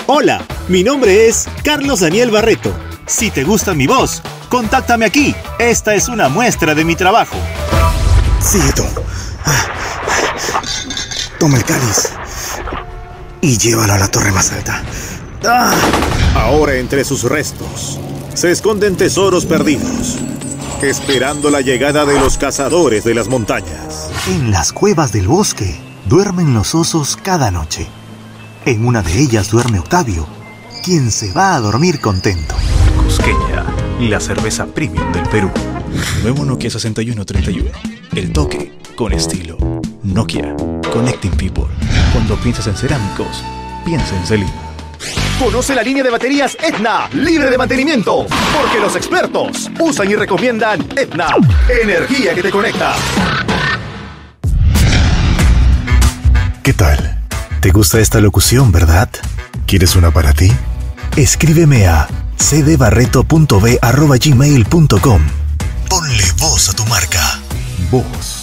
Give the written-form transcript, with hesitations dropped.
Hola, mi nombre es Carlos Daniel Barreto. Si te gusta mi voz, contáctame aquí. Esta es una muestra de mi trabajo. Sigue tú. Toma el cáliz y llévalo a la torre más alta. Ahora entre sus restos se esconden tesoros perdidos, esperando la llegada de los cazadores de las montañas. En las cuevas del bosque duermen los osos cada noche. En una de ellas duerme Octavio, quien se va a dormir contento. Cusqueña, la cerveza premium del Perú. Nuevo Nokia 6131. El toque con estilo. Nokia, Connecting People. Cuando piensas en cerámicos, piensa en Celina. Conoce la línea de baterías Etna, libre de mantenimiento, porque los expertos usan y recomiendan Etna, energía que te conecta. ¿Qué tal? ¿Te gusta esta locución, verdad? ¿Quieres una para ti? Escríbeme a cdbarreto.b@gmail.com. Ponle voz a tu marca. Voz.